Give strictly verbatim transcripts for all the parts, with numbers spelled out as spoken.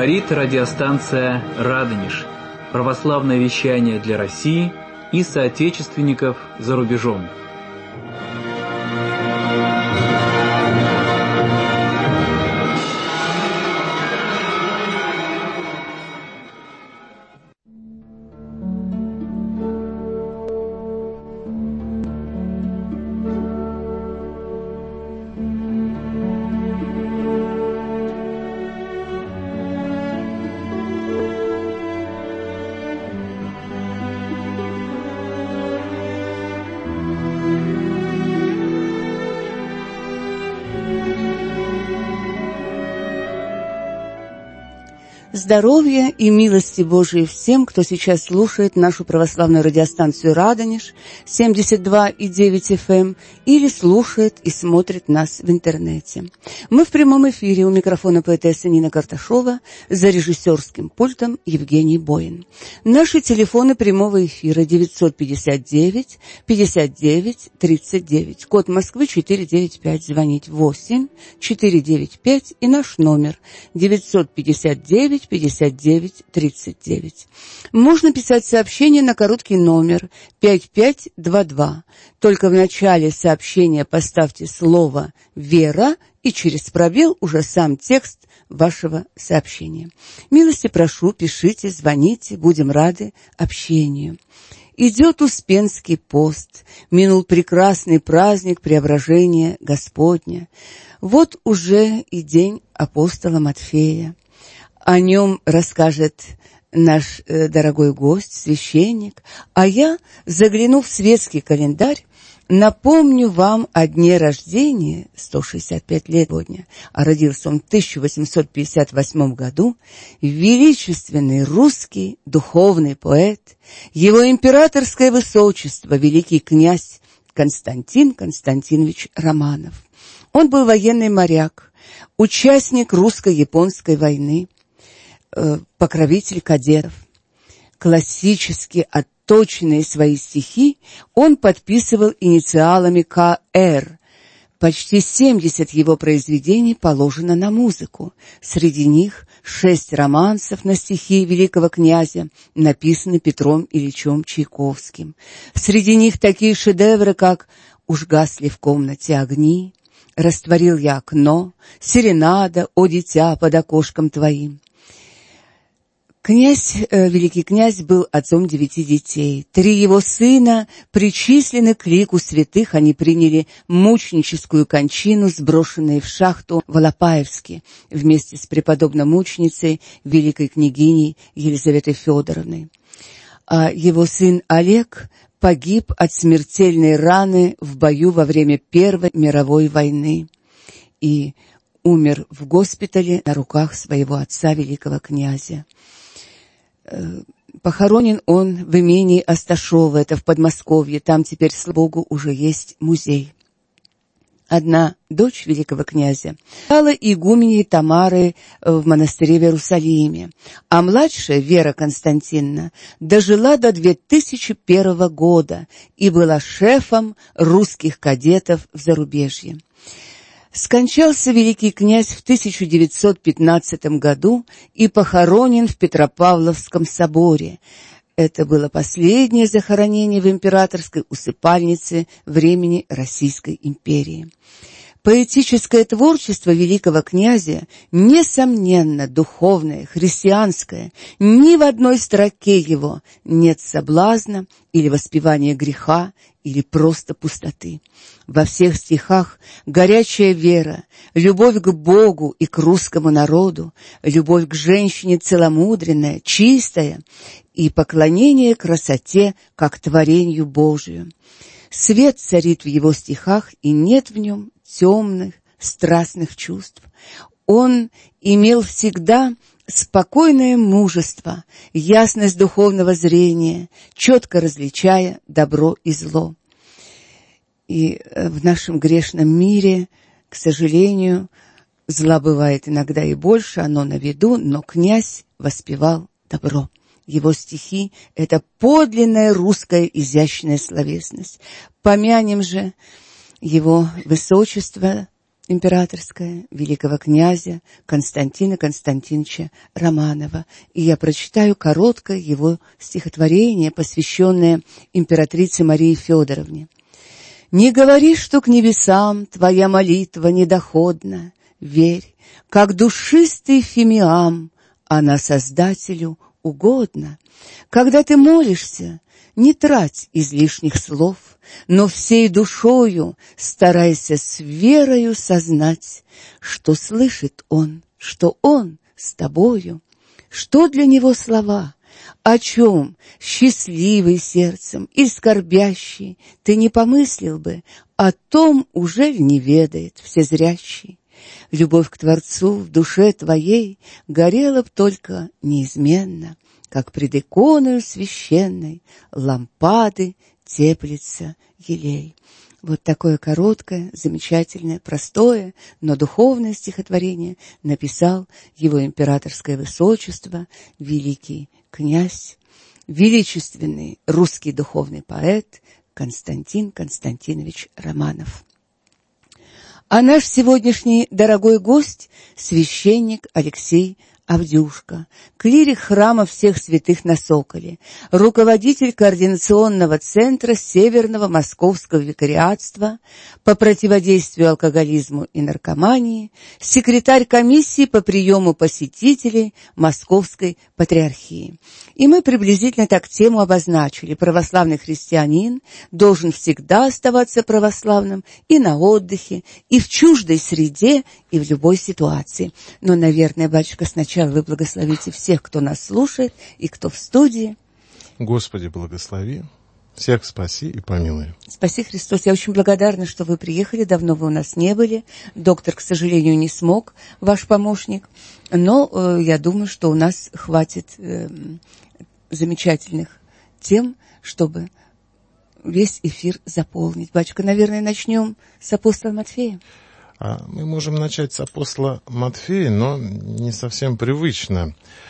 Говорит радиостанция «Радонеж». Православное вещание для России и соотечественников за рубежом. Здоровья и милости Божией всем, кто сейчас слушает нашу православную радиостанцию «Радонеж» семьдесят два и девять эф эм или слушает и смотрит нас в интернете. Мы в прямом эфире, у микрофона поэтесса Нина Карташова, за режиссерским пультом Евгений Боин. Наши телефоны прямого эфира девятьсот пятьдесят девять пятьдесят девять тридцать девять, код Москвы четыреста девяносто пять, звонить восемь четыреста девяносто пять и наш номер девятьсот пятьдесят девять пятьдесят девять тридцать девять. Можно писать сообщение на короткий номер пять пять два два. Только в начале сообщения поставьте слово «Вера» и через пробел уже сам текст вашего сообщения. Милости прошу, пишите, звоните, будем рады общению. Идет Успенский пост, минул прекрасный праздник Преображения Господня. Вот уже и день апостола Матфея. О нем расскажет наш э, дорогой гость, священник, а я, заглянув в светский календарь, напомню вам о дне рождения, сто шестьдесят пять лет сегодня, а родился он в тысяча восемьсот пятьдесят восьмом году, величественный русский духовный поэт, его императорское высочество, великий князь Константин Константинович Романов. Он был военный моряк, участник русско-японской войны, покровитель кадетов. Классически отточенные свои стихи он подписывал инициалами ка эр. Почти семьдесят его произведений положено на музыку. Среди них шесть романсов на стихи великого князя написаны Петром Ильичем Чайковским. Среди них такие шедевры, как «Уж гасли в комнате огни», «Растворил я окно», «Серенада, о дитя, под окошком твоим». Князь, э, великий князь был отцом девяти детей. Три его сына причислены к лику святых, они приняли мученическую кончину, сброшенные в шахту в Алапаевске, вместе с преподобно-мученицей, великой княгиней Елизаветой Федоровной. А его сын Олег погиб от смертельной раны в бою во время Первой мировой войны и умер в госпитале на руках своего отца, великого князя. Похоронен он в имении Асташова, это в Подмосковье, там теперь, слава Богу, уже есть музей. Одна дочь великого князя стала игуменей Тамары в монастыре в Иерусалиме, а младшая, Вера Константиновна, дожила до две тысячи первого года и была шефом русских кадетов в зарубежье. Скончался великий князь в тысяча девятьсот пятнадцатом году и похоронен в Петропавловском соборе. Это было последнее захоронение в императорской усыпальнице времени Российской империи. Поэтическое творчество великого князя, несомненно, духовное, христианское, ни в одной строке его нет соблазна или воспевания греха, или просто пустоты. Во всех стихах горячая вера, любовь к Богу и к русскому народу, любовь к женщине целомудренная, чистая и поклонение красоте, как творению Божию. Свет царит в его стихах, и нет в нем темных, страстных чувств. Он имел всегда спокойное мужество, ясность духовного зрения, четко различая добро и зло. И в нашем грешном мире, к сожалению, зла бывает иногда и больше, оно на виду, но князь воспевал добро. Его стихи — это подлинная русская изящная словесность. Помянем же его высочество, императорская великого князя Константина Константиновича Романова. И я прочитаю короткое его стихотворение, посвященное императрице Марии Федоровне. «Не говори, что к небесам твоя молитва недоходна. Верь, как душистый фимиам, она Создателю угодна. Когда ты молишься, не трать излишних слов, но всей душою старайся с верою сознать, что слышит он, что он с тобою, что для него слова, о чем, счастливый сердцем и скорбящий, ты не помыслил бы, о том уже ль не ведает всезрящий. Любовь к Творцу в душе твоей горела б только неизменно, как пред иконою священной лампады теплится елей». Вот такое короткое, замечательное, простое, но духовное стихотворение написал его императорское высочество, великий князь, величественный русский духовный поэт Константин Константинович Романов. А наш сегодняшний дорогой гость – священник Алексей Авдюшка, клирик храма всех святых на Соколе, руководитель координационного центра Северного Московского викариатства по противодействию алкоголизму и наркомании, секретарь комиссии по приему посетителей Московской патриархии. И мы приблизительно так тему обозначили. Православный христианин должен всегда оставаться православным и на отдыхе, и в чуждой среде, и в любой ситуации. Но, наверное, батюшка, сначала вы благословите всех, кто нас слушает и кто в студии. Господи, благослови, всех спаси и помилуй. Спаси Христос. Я очень благодарна, что вы приехали. Давно вы у нас не были. Доктор, к сожалению, не смог, ваш помощник. Но э, я думаю, что у нас хватит э, замечательных тем, чтобы весь эфир заполнить. Батюшка, наверное, начнем с апостола Матфея. Мы можем начать с апостола Матфея, но не совсем привычно.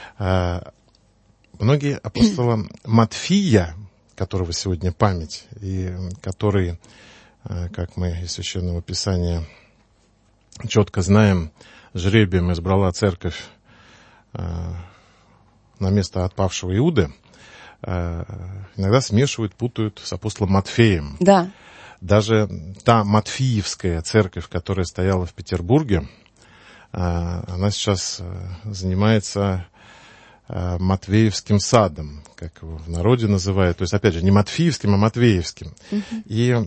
Многие апостола Матфия, которого сегодня память, и который, как мы из Священного Писания четко знаем, жребием избрала церковь на место отпавшего Иуды, иногда смешивают, путают с апостолом Матфеем. Да. Даже та Матфиевская церковь, которая стояла в Петербурге, она сейчас занимается Матвеевским садом, как его в народе называют. То есть, опять же, не Матфиевским, а Матвеевским. Uh-huh. И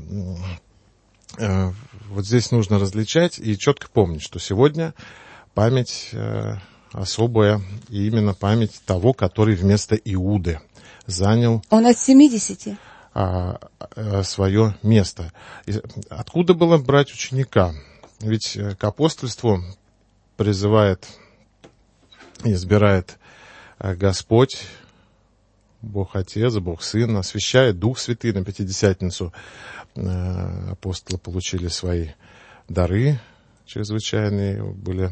вот здесь нужно различать и четко помнить, что сегодня память особая, и именно память того, который вместо Иуды занял... Он от семидесяти. свое место. Откуда было брать ученика? Ведь к апостольству призывает, избирает Господь, Бог Отец, Бог Сын, освящает Дух Святый на Пятидесятницу. Апостолы получили свои дары чрезвычайные, были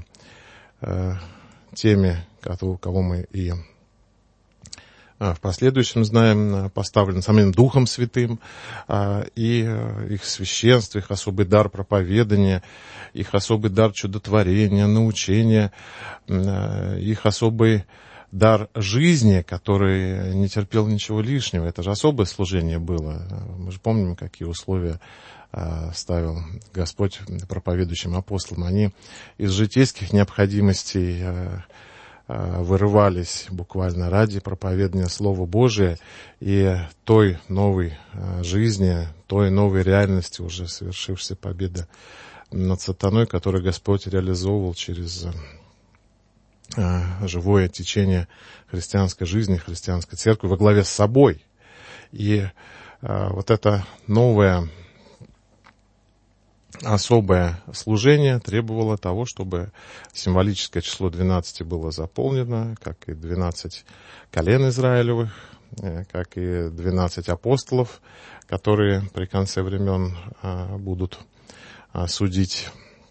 теми, кого мы и в последующем знаем, поставлен самим Духом Святым, и их священство, их особый дар проповедания, их особый дар чудотворения, научения, их особый дар жизни, который не терпел ничего лишнего. Это же особое служение было. Мы же помним, какие условия ставил Господь проповедующим апостолам. Они из житейских необходимостей вырывались буквально ради проповедания Слова Божия и той новой жизни, той новой реальности, уже совершившейся победы над сатаной, которую Господь реализовывал через живое течение христианской жизни, христианской церкви во главе с собой. И вот это новое особое служение требовало того, чтобы символическое число двенадцать было заполнено, как и двенадцать колен Израилевых, как и двенадцать апостолов, которые при конце времен будут судить,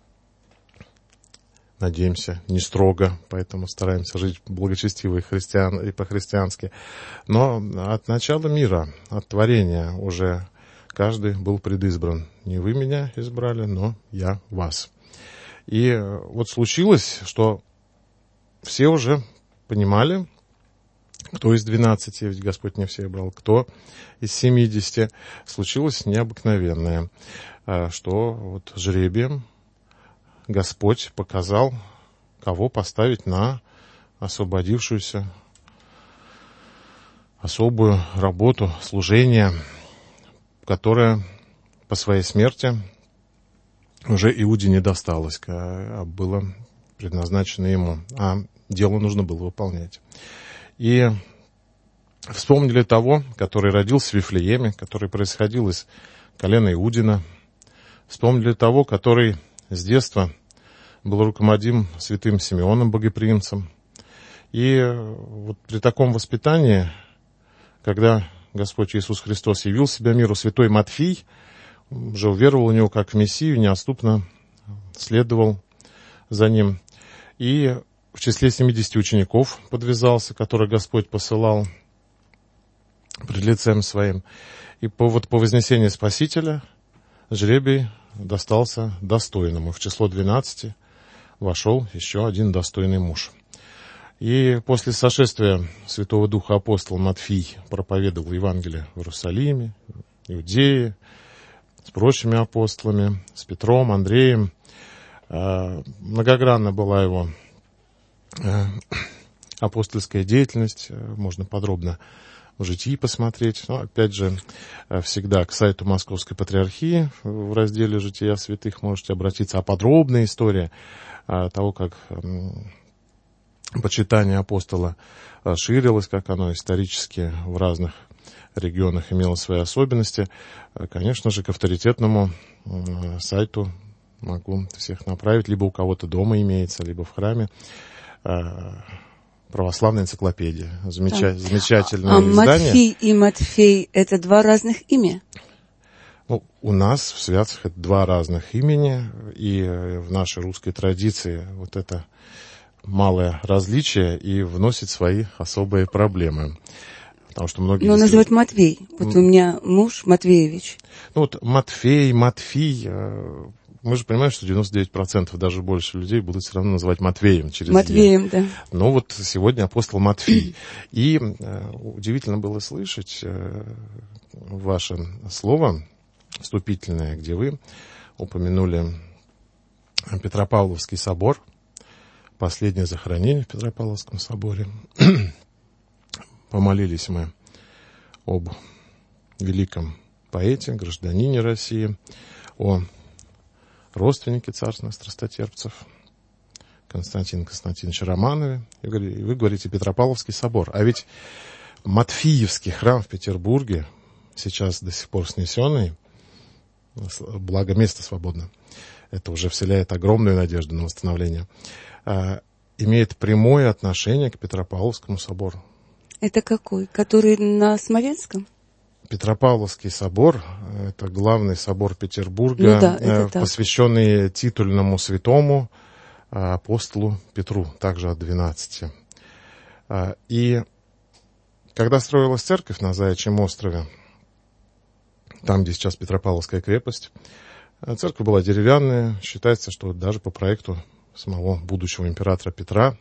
надеемся, не строго, поэтому стараемся жить благочестиво и, христиан, и по-христиански. Но от начала мира, от творения уже каждый был предизбран. Не вы меня избрали, но я вас. И вот случилось, что все уже понимали, кто из двенадцати, ведь Господь не всех брал, кто из семидесяти. Случилось необыкновенное, что вот жребием Господь показал, кого поставить на освободившуюся особую работу, служение, которое по своей смерти уже Иуде не досталось, а было предназначено ему, а дело нужно было выполнять. И вспомнили того, который родился в Вифлееме, который происходил из колена Иудина. Вспомнили того, который с детства был руководим святым Симеоном Богоприимцем. И вот при таком воспитании, когда Господь Иисус Христос явил себя миру, святой Матфий уже уверовал в него как в Мессию, неотступно следовал за ним. И в числе семидесяти учеников подвязался, которых Господь посылал пред лицем своим. И по, вот по вознесении Спасителя жребий достался достойному. В число двенадцати вошел еще один достойный муж. И после сошествия Святого Духа апостол Матфий проповедовал Евангелие в Иерусалиме, Иудее, с прочими апостолами, с Петром, Андреем. Многогранна была его апостольская деятельность, можно подробно в житии посмотреть. Но, опять же, всегда к сайту Московской Патриархии в разделе «Жития святых» можете обратиться. А подробная история того, как почитание апостола ширилось, как оно исторически в разных регионах имело свои особенности, конечно же, к авторитетному сайту могу всех направить, либо у кого-то дома имеется, либо в храме. Православная энциклопедия. Замеча... Да. Замечательное а, издание. Матфий и Матфей — это два разных имя? Ну, у нас в святцах это два разных имени, и в нашей русской традиции вот это малое различие и вносит свои особые проблемы. Потому что многие... Но называют Матвей. Вот у меня муж Матвеевич. Ну вот Матфей, Матфий... Мы же понимаем, что девяносто девять процентов, даже больше людей будут все равно называть Матвеем через Матвеем, «е». да. Но вот сегодня апостол Матфий. И э, удивительно было слышать э, ваше слово вступительное, где вы упомянули Петропавловский собор, последнее захоронение в Петропавловском соборе. Помолились мы об великом поэте, гражданине России, о родственники царственных страстотерпцев Константин Константинович Романове. И вы говорите Петропавловский собор. А ведь Матфиевский храм в Петербурге, сейчас до сих пор снесенный, благо место свободно, это уже вселяет огромную надежду на восстановление, имеет прямое отношение к Петропавловскому собору. Это какой? Который на Смоленском? Петропавловский собор – это главный собор Петербурга, ну да, э, посвященный титульному святому апостолу Петру, также от двенадцати. И когда строилась церковь на Заячьем острове, там, где сейчас Петропавловская крепость, церковь была деревянная, считается, что даже по проекту самого будущего императора Петра,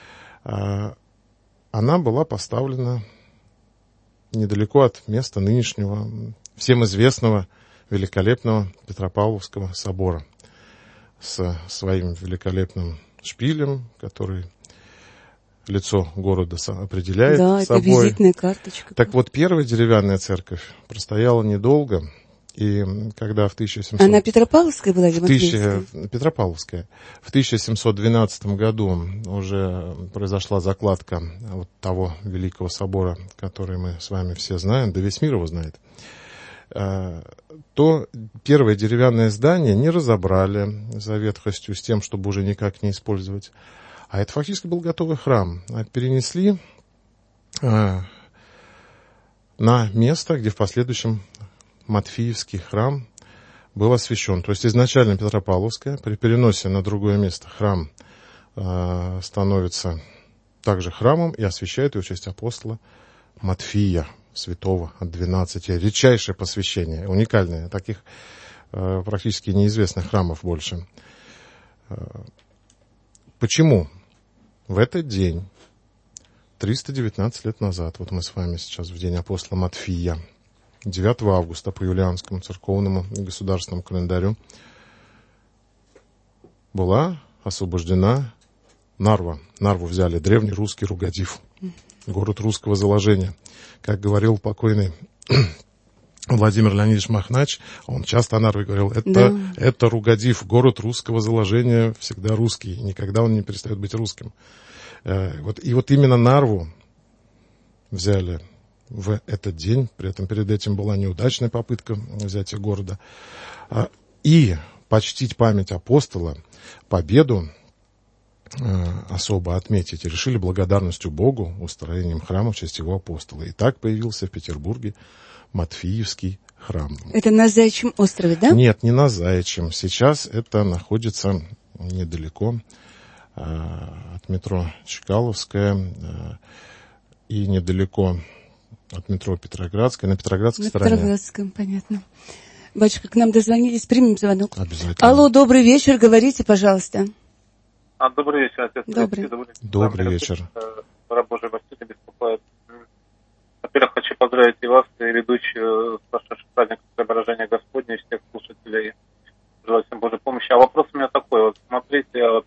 она была поставлена недалеко от места нынешнего, всем известного, великолепного Петропавловского собора с своим великолепным шпилем, который лицо города определяет да, собой. Да, это визитная карточка. Так вот, первая деревянная церковь простояла недолго, и когда в тысяча семьсот... Она Петропавловская была или Матвеевская? Петропавловская. В тысяча семьсот двенадцатом году уже произошла закладка вот того великого собора, который мы с вами все знаем, да весь мир его знает. То первое деревянное здание не разобрали за ветхостью с тем, чтобы уже никак не использовать. А это фактически был готовый храм. А перенесли на место, где в последующем Матфиевский храм был освящен. То есть изначально Петропавловская, при переносе на другое место храм э, становится также храмом и освящает его в честь апостола Матфия, святого от двенадцати. Редчайшее посвящение, уникальное. Таких э, практически неизвестных храмов больше Почему в этот день, триста девятнадцать лет назад, вот мы с вами сейчас в день апостола Матфия, девятого августа по юлианскому церковному и государственному календарю, была освобождена Нарва. Нарву взяли, древний русский Ругадив, город русского заложения. Как говорил покойный Владимир Леонидович Махнач, он часто о Нарве говорил, это, да. это Ругадив, город русского заложения, всегда русский, никогда он не перестает быть русским. Вот, и вот именно Нарву взяли в этот день, при этом перед этим была неудачная попытка взятия города, и почтить память апостола, победу особо отметить, и решили благодарностью Богу устроением храма в честь его апостола. И так появился в Петербурге Матфиевский храм. Это на Заячьем острове, да? Нет, не на Заячьем. Сейчас это находится недалеко от метро Чкаловская и недалеко от метро Петроградская, на Петроградской на стороне. На Петроградском, понятно. Батюшка, к нам дозвонились, примем звонок. Обязательно. Алло, добрый вечер, говорите, пожалуйста. А, добрый вечер, отец. Добрый, добрый, добрый вечер. Раб Божий Василий беспокоит. Во-первых, хочу поздравить и вас, и ведущую с прошедшим праздником Преображения Господня, и всех слушателей. Желаю всем Божьей помощи. А вопрос у меня такой, вот смотрите, вот,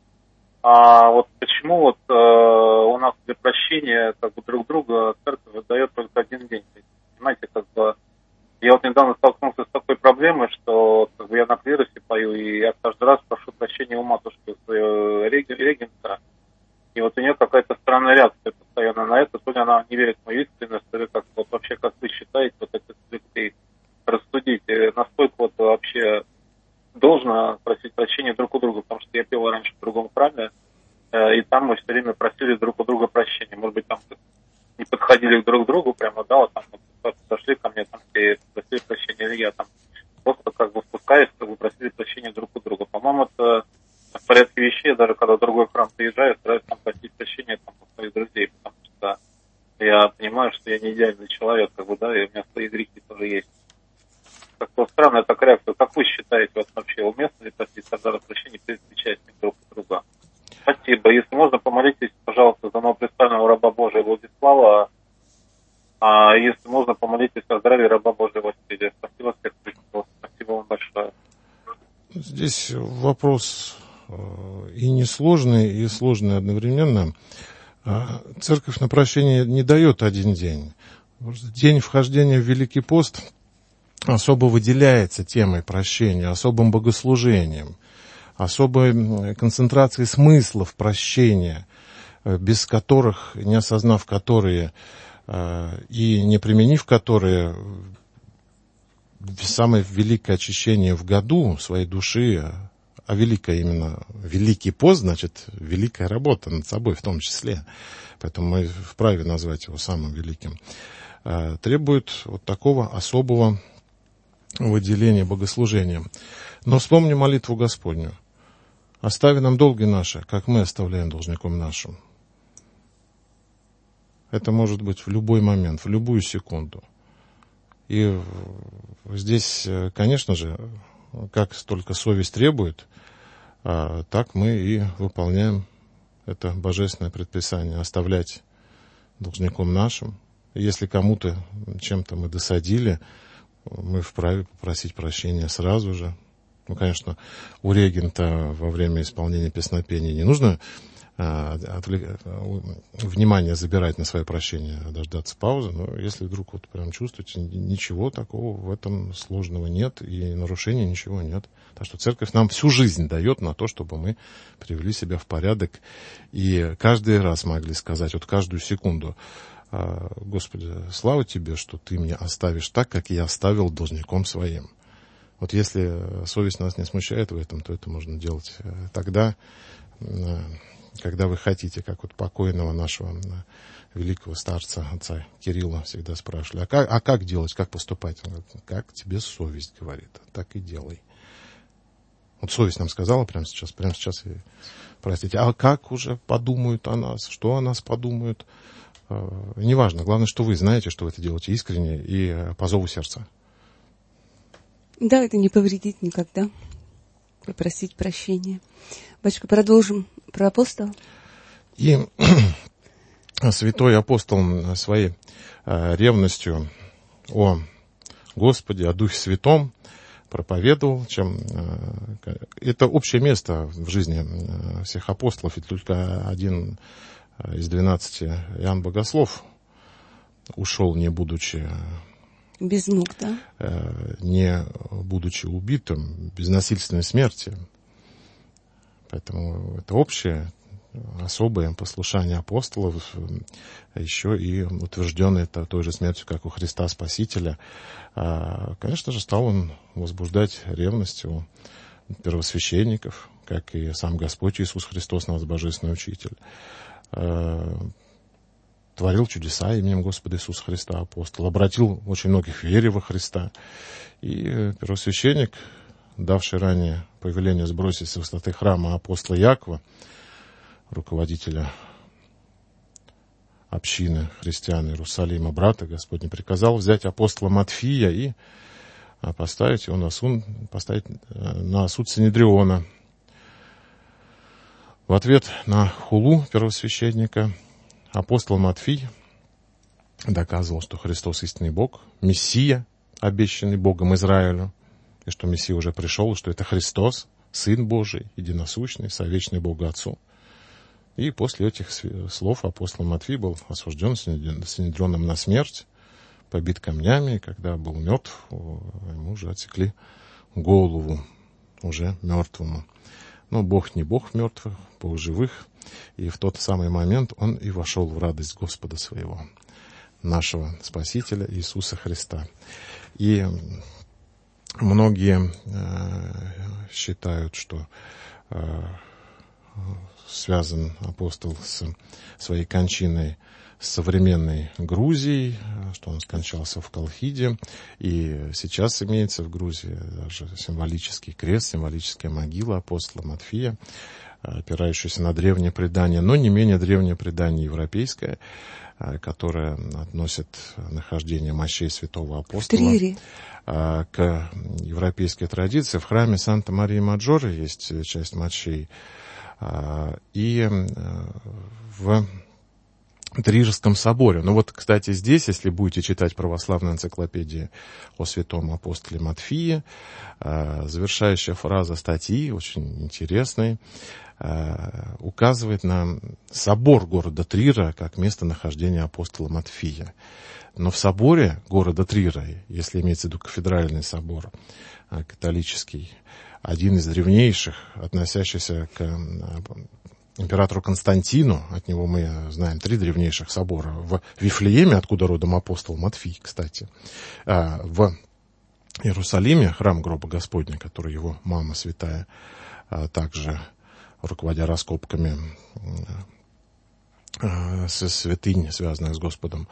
а вот почему вот а, у нас для прощения как бы друг друга церковь дает только один день? Понимаете, как бы я вот недавно столкнулся с такой проблемой, что как бы, я на клиросе пою, и я каждый раз прошу прощения у матушки своего регента. И вот у нее какая-то странная реакция постоянно на это. Сегодня она не верит в мою искренность. Как, вот, вообще, как вы считаете, вот этот Алексей, рассудите, насколько вот вообще должно просить прощения друг у друга? Потому что я пел раньше в другом храме, э, и там мы все время просили друг у друга прощения. Может быть, там не подходили друг к другу прямо, да, вот там вот, подошли ко мне, там и просили прощения, или я там просто как бы спускаясь, как бы просили прощения друг у друга. По-моему, это в порядке вещей, даже когда в другой храм приезжаю, стараюсь там просить прощения там, у своих друзей, потому что я понимаю, что я не идеальный человек, как бы, да, и у меня свои грехи тоже есть. Как-то странная такая реакция. Как вы считаете, вот вообще уместно ли просить тогда прощения перед причастием друг у друга? Спасибо. Если можно, помолитесь, пожалуйста, за новоприставленного раба Божия Владислава. А если можно, помолитесь о здравии раба Божия Василия. Спасибо всех, спасибо вам большое. Здесь вопрос и несложный, и сложный одновременно. Церковь на прощение не дает один день. День вхождения в Великий пост особо выделяется темой прощения, особым богослужением, особой концентрацией смыслов прощения, без которых, не осознав которые и не применив которые, самое великое очищение в году своей души, а великое именно, Великий пост, значит, великая работа над собой в том числе, поэтому мы вправе назвать его самым великим, требует вот такого особого выделения богослужения. Но вспомни молитву Господню. Остави нам долги наши, как мы оставляем должником нашим. Это может быть в любой момент, в любую секунду. И здесь, конечно же, как только совесть требует, так мы и выполняем это божественное предписание. Оставлять должником нашим. Если кому-то чем-то мы досадили, мы вправе попросить прощения сразу же. Ну, конечно, у регента во время исполнения песнопения не нужно а, отвлек... внимание забирать на свое прощение, а дождаться паузы. Но если вдруг вот прям чувствуете, ничего такого в этом сложного нет, и нарушения ничего нет. Так что церковь нам всю жизнь дает на то, чтобы мы привели себя в порядок и каждый раз могли сказать, вот каждую секунду: Господи, слава Тебе, что Ты меня оставишь так, как я оставил должником своим. Вот если совесть нас не смущает в этом, то это можно делать тогда, когда вы хотите, как вот покойного нашего великого старца, отца Кирилла, всегда спрашивали, а как, а как делать, как поступать? Он говорит, как тебе совесть говорит, так и делай. Вот совесть нам сказала прямо сейчас, прямо сейчас, и, простите, а как уже подумают о нас, что о нас подумают? Неважно, главное, что вы знаете, что вы это делаете искренне и по зову сердца. Да, это не повредит никогда. попросить прощения. Батюшка, продолжим про апостола. И святой апостол своей ревностью о Господе, о Духе Святом проповедовал, чем это общее место в жизни всех апостолов, ведь только один из двенадцати, Иоанн Богослов, ушел, не будучи без мук, да? не будучи убитым, без насильственной смерти. Поэтому это общее, особое послушание апостолов, еще и утвержденное той же смертью, как у Христа Спасителя. Конечно же, стал он возбуждать ревность у первосвященников, как и сам Господь Иисус Христос, наш Божественный Учитель. Творил чудеса именем Господа Иисуса Христа апостол, обратил очень многих в вере во Христа. И первосвященник, давший ранее повеление сбросить с высоты храма апостола Якова, руководителя общины христиан Иерусалима, брата Господня, приказал взять апостола Матфия и поставить его на суд, поставить на суд Синедриона. В ответ на хулу первосвященника апостол Матфий доказывал, что Христос истинный Бог, Мессия, обещанный Богом Израилю, и что Мессия уже пришел, и что это Христос, Сын Божий, единосущный, совечный Богу Отцу. И после этих слов апостол Матфий был осужден Синедрионом на смерть, побит камнями, и когда был мертв, ему уже отсекли голову, уже мертвому. Но Бог не Бог мертвых, Бог живых, и в тот самый момент он и вошел в радость Господа своего, нашего Спасителя Иисуса Христа. И многие э, считают, что э, связан апостол с своей кончиной с современной Грузией, что он скончался в Колхиде, и сейчас имеется в Грузии даже символический крест, символическая могила апостола Матфия, опирающаяся на древнее предание, но не менее древнее предание европейское, которое относит нахождение мощей святого апостола к европейской традиции. В храме Санта-Марии-Маджоре есть часть мощей, и в Трижском соборе. Ну вот, кстати, здесь, если будете читать православную энциклопедию о святом апостоле Матфии, завершающая фраза статьи, очень интересной, указывает на собор города Трира как местонахождение апостола Матфия. Но в соборе города Трира, если имеется в виду кафедральный собор католический, один из древнейших, относящийся к императору Константину, от него мы знаем три древнейших собора, в Вифлееме, откуда родом апостол Матфий, кстати, в Иерусалиме, храм гроба Господня, который его мама святая, также руководя раскопками со святынь, связанных с Господом,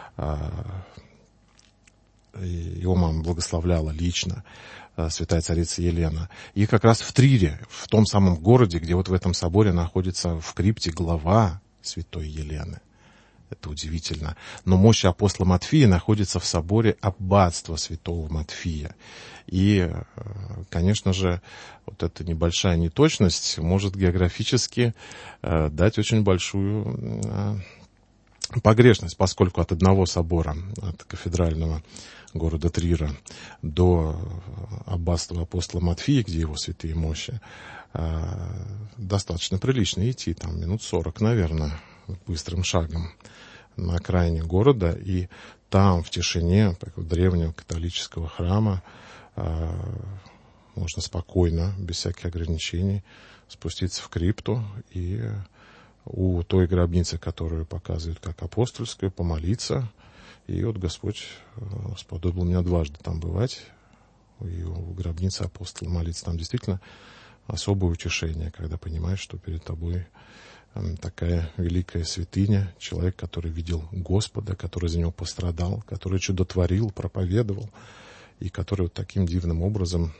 его мама благословляла лично, святая царица Елена. И как раз в Трире, в том самом городе, где вот в этом соборе находится в крипте глава святой Елены. Это удивительно. Но мощь апостола Матфия находится в соборе аббатства святого Матфия. И, конечно же, вот эта небольшая неточность может географически дать очень большую погрешность, поскольку от одного собора, от кафедрального города Трира до аббатства апостола Матфия, где его святые мощи, достаточно прилично идти, там минут сорок, наверное, быстрым шагом на окраине города, и там в тишине такого древнего католического храма можно спокойно, без всяких ограничений, спуститься в крипту и у той гробницы, которую показывают как апостольскую, помолиться. И вот Господь сподобил меня дважды там бывать, и у гробницы апостола молиться. Там действительно особое утешение, когда понимаешь, что перед тобой такая великая святыня, человек, который видел Господа, который за него пострадал, который чудотворил, проповедовал, и который вот таким дивным образом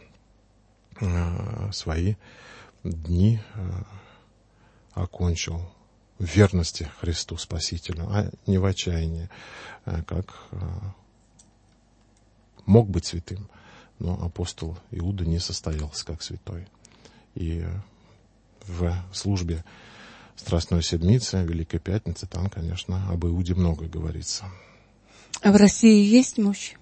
свои дни окончил в верности Христу Спасителю, а не в отчаянии, как мог быть святым, но апостол Иуда не состоялся как святой. И в службе Страстной Седмицы, Великой Пятницы, там, конечно, об Иуде много говорится. А в России есть мощи?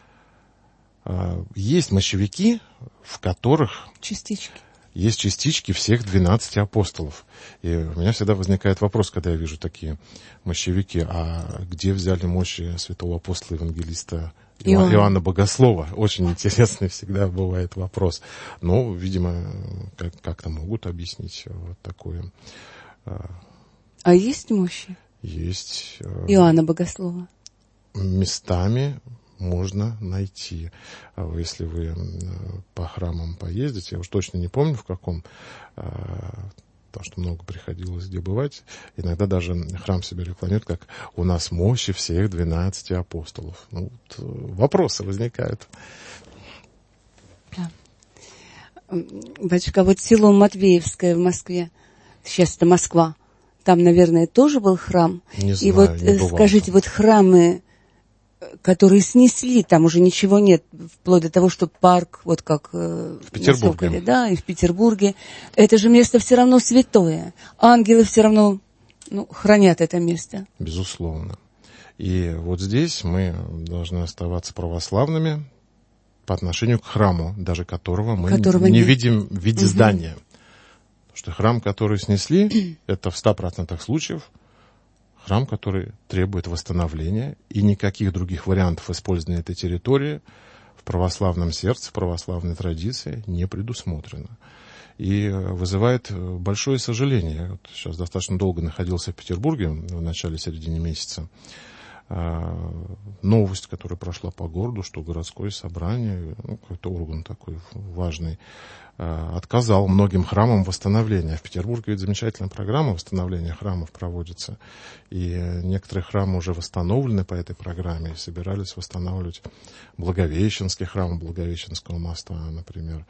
Есть мощевики, в которых... Частички. Есть частички всех двенадцати апостолов. И у меня всегда возникает вопрос, когда я вижу такие мощевики, а где взяли мощи святого апостола евангелиста Иоанна, Иоанна Богослова? Очень интересный всегда бывает вопрос. Но, видимо, как- как-то могут объяснить вот такое. А есть мощи Есть Иоанна Богослова? местами можно найти. Если вы по храмам поездите, я уж точно не помню в каком, потому что много приходилось где бывать, иногда даже храм себя рекламирует, как у нас мощи всех двенадцати апостолов. Ну, вот вопросы возникают. Да. Батюшка, вот село Матвеевское в Москве, сейчас это Москва, там, наверное, тоже был храм. Не знаю, и вот не бывал скажите, там. вот храмы, которые снесли, там уже ничего нет, вплоть до того, что парк, вот как в Петербурге, да, и в Петербурге, это же место все равно святое. Ангелы все равно, ну, хранят это место. Безусловно. И вот здесь мы должны оставаться православными по отношению к храму, даже которого мы Которого не нет. видим в виде Угу. здания. Потому что храм, который снесли, это в ста процентах случаев храм, который требует восстановления, и никаких других вариантов использования этой территории в православном сердце, в православной традиции не предусмотрено. И вызывает большое сожаление. Я вот сейчас достаточно долго находился в Петербурге в начале-середине месяца. Новость, которая прошла по городу, что городское собрание, ну, какой-то орган такой важный, отказал многим храмам восстановления. В Петербурге ведь замечательная программа восстановления храмов проводится. И некоторые храмы уже восстановлены по этой программе и собирались восстанавливать Благовещенский храм Благовещенского моста, например.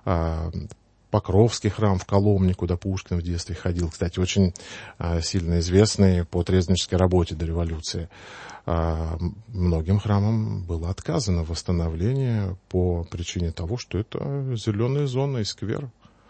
Покровский храм в Коломне, куда Пушкин в детстве ходил. Кстати, очень а, сильно известный по трезвеннической работе до революции. А, многим храмам было отказано в восстановлении по причине того, что это зеленая зона и сквер.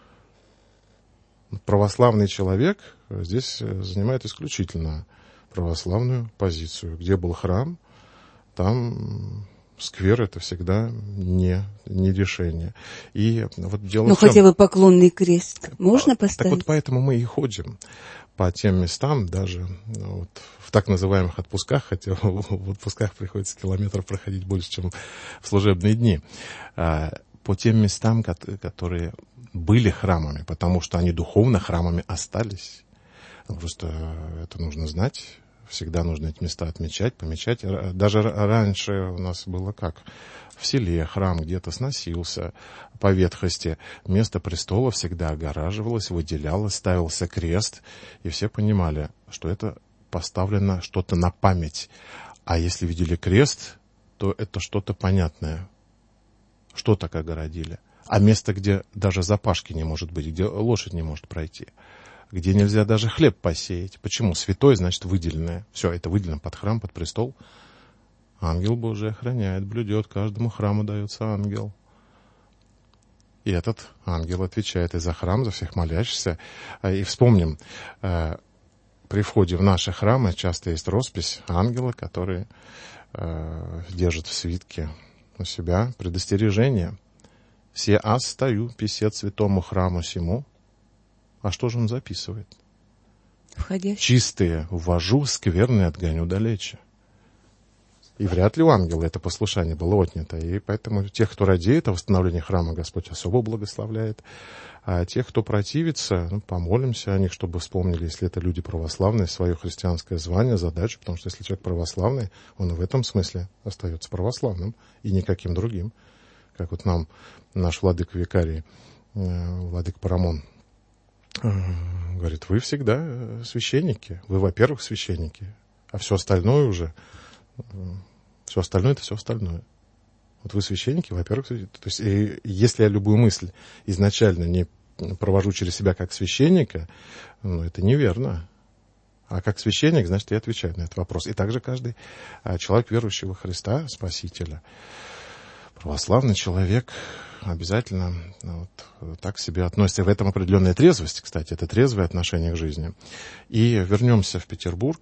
Православный человек здесь занимает исключительно православную позицию. Где был храм, там... сквер — это всегда не, не решение. И вот дело Ну, в чем... хотя бы поклонный крест можно поставить? Так вот поэтому мы и ходим по тем местам, даже ну, вот, в так называемых отпусках, хотя в отпусках приходится километров проходить больше, чем в служебные дни, по тем местам, которые были храмами, потому что они духовно храмами остались. Просто это нужно знать. Всегда нужно эти места отмечать, помечать. Даже раньше у нас было как? В селе храм где-то сносился по ветхости. Место престола всегда огораживалось, выделялось, ставился крест. И все понимали, что это поставлено что-то на память. А если видели крест, то это что-то понятное. Что так огородили? А место, где даже запашки не может быть, где лошадь не может пройти, где нельзя даже хлеб посеять. Почему? Святой, значит, выделенное. Все, это выделено под храм, под престол. Ангел Божий охраняет, блюдет, каждому храму дается ангел. И этот ангел отвечает и за храм, за всех молящихся. И вспомним, при входе в наши храмы часто есть роспись ангела, который держит в свитке у себя предостережение. «Се аз стою, писец святому храму сему». А что же он записывает? Входящий. «Чистые ввожу, скверные отгоню далече». И вряд ли у ангела это послушание было отнято. И поэтому тех, кто радеет о восстановлении храма, Господь особо благословляет. А тех, кто противится, ну, помолимся о них, чтобы вспомнили, если это люди православные, свое христианское звание, задачу. Потому что если человек православный, он в этом смысле остается православным и никаким другим. Как вот нам наш владыка викарий, владыка Парамон, говорит, вы всегда священники. Вы, во-первых, священники, а все остальное уже, все остальное это все остальное. Вот вы священники, во-первых, то есть и если я любую мысль изначально не провожу через себя как священника, ну, это неверно. А как священник, значит, я отвечаю на этот вопрос. И также каждый человек, верующий во Христа, Спасителя, православный человек, обязательно вот так к себе относится. В этом определенная трезвость, кстати, это трезвое отношение к жизни. И вернемся в Петербург.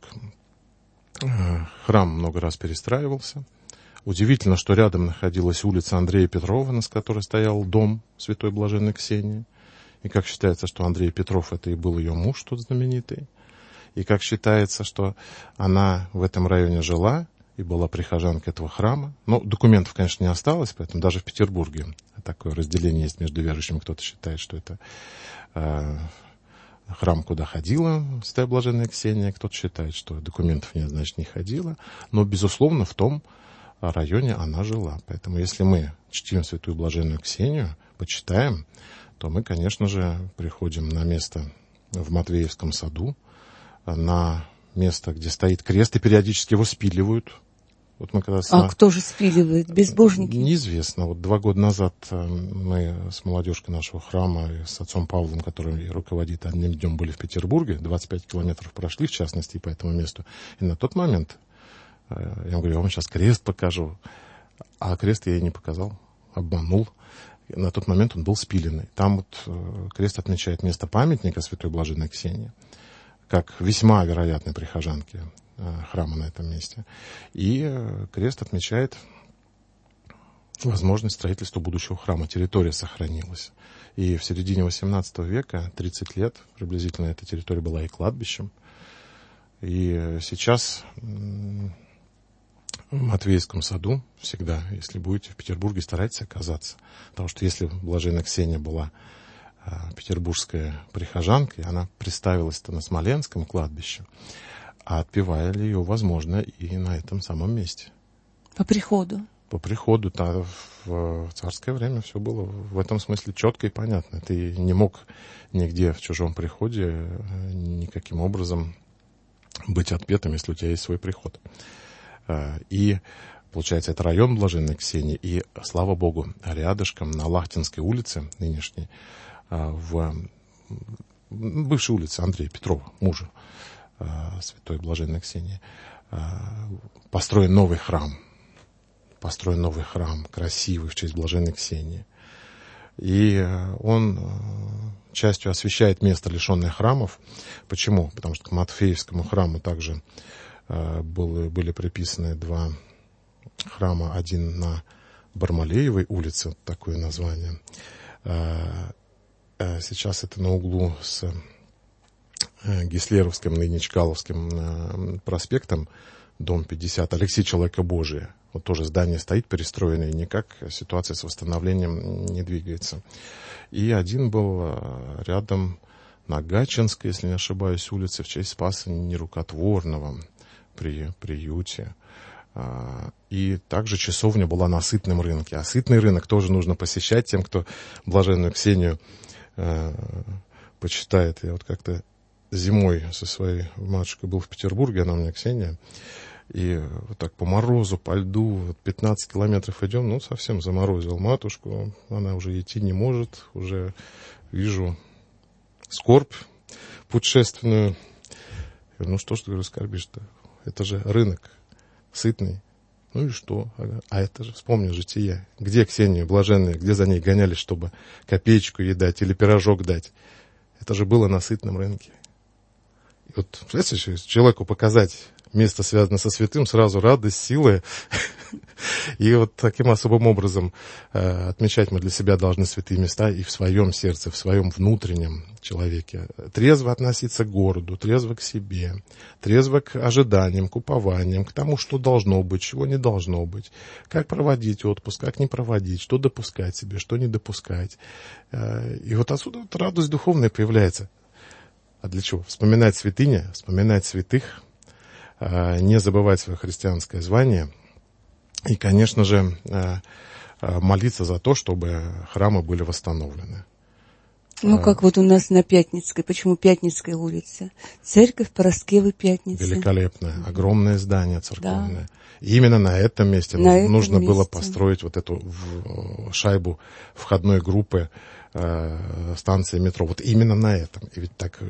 Храм много раз перестраивался. Удивительно, что рядом находилась улица Андрея Петрова, на которой стоял дом Святой Блаженной Ксении. И как считается, что Андрей Петров — это и был ее муж тот знаменитый. И как считается, что она в этом районе жила и была прихожанкой этого храма. Но документов, конечно, не осталось, поэтому даже в Петербурге такое разделение есть между верующими. Кто-то считает, что это э, храм, куда ходила Святая Блаженная Ксения, кто-то считает, что документов нет, значит, не ходила. Но, безусловно, в том районе она жила. Поэтому, если мы чтим Святую Блаженную Ксению, почитаем, то мы, конечно же, приходим на место в Матвеевском саду, на место, где стоит крест, и периодически его спиливают. Вот мы когда а на... кто же спиливает? Безбожники? Неизвестно. Вот два года назад мы с молодежкой нашего храма и с отцом Павлом, который руководит одним днем, были в Петербурге, двадцать пять километров прошли, в частности, по этому месту. И на тот момент я ему говорю, я вам сейчас крест покажу. А крест я ей не показал, обманул. На тот момент он был спиленный. Там вот крест отмечает место памятника Святой Блаженной Ксении, как весьма вероятной прихожанки храма на этом месте. И крест отмечает возможность строительства будущего храма. Территория сохранилась. И в середине восемнадцатого века, тридцать лет приблизительно, эта территория была и кладбищем. И сейчас в Матвеевском саду всегда, если будете в Петербурге, старайтесь оказаться. Потому что если Блаженная Ксения была а, петербургская прихожанкой, она представилась-то на Смоленском кладбище, а отпевали ее, возможно, и на этом самом месте. По приходу? По приходу, да. В царское время все было в этом смысле четко и понятно. Ты не мог нигде в чужом приходе никаким образом быть отпетым, если у тебя есть свой приход. И, получается, это район Блаженной Ксении, и, слава Богу, рядышком на Лахтинской улице, нынешней, в бывшей улице Андрея Петрова, мужа Святой Блаженной Ксении, построен новый храм. Построен новый храм, красивый, в честь Блаженной Ксении. И он частью освещает место, лишенное храмов. Почему? Потому что к Матфеевскому храму также Были, были приписаны два храма. Один на Бармалеевой улице, такое название. Сейчас это на углу с Гислеровским, ныне Чкаловским проспектом, дом пятьдесят, Алексей Человекобожие. Вот тоже здание стоит перестроенное, и никак ситуация с восстановлением не двигается. И один был рядом на Гатчинской, если не ошибаюсь, улице, в честь Спаса Нерукотворного при приюте. И также часовня была на Сытном рынке. А Сытный рынок тоже нужно посещать тем, кто Блаженную Ксению почитает. Я вот как-то зимой со своей матушкой был в Петербурге, она у меня Ксения, и вот так по морозу, по льду, пятнадцать километров идем, ну, совсем заморозил матушку, она уже идти не может, уже вижу скорбь путешественную. Я говорю, ну что ж ты, говорю, скорбишь-то? Это же рынок Сытный. Ну и что? А это же, вспомни житие. Где Ксения Блаженная, где за ней гонялись, чтобы копеечку ей дать или пирожок дать? Это же было на Сытном рынке. И вот, представляете, человеку показать место, связанное со святым, сразу радость, сила. И вот таким особым образом э, отмечать мы для себя должны святые места и в своем сердце, в своем внутреннем человеке. Трезво относиться к городу, трезво к себе, трезво к ожиданиям, к упованиям, к тому, что должно быть, чего не должно быть. Как проводить отпуск, как не проводить, что допускать себе, что не допускать. Э, и вот отсюда вот радость духовная появляется. А для чего? Вспоминать святыни, вспоминать святых, э, не забывать свое христианское звание. И, конечно же, молиться за то, чтобы храмы были восстановлены. Ну, как вот у нас на Пятницкой. Почему Пятницкая улица? Церковь Пороскевы Пятницы. Великолепное, огромное здание церковное. Да. И именно на этом месте на ну, нужно месте. было построить вот эту шайбу входной группы э, станции метро. Вот именно на этом. И ведь так...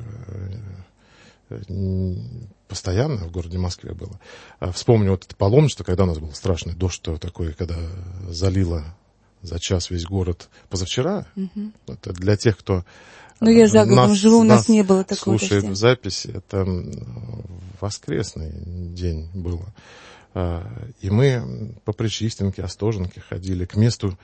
Э, постоянно в городе Москве было. Вспомню вот это паломничество, когда у нас был страшный дождь такой, когда залило за час весь город позавчера. Угу. Это для тех, кто Ну, я за городом нас, живу, у нас, нас не было такого. слушает в записи. Это воскресный день было. И мы по Пречистенке, Остоженке ходили к месту,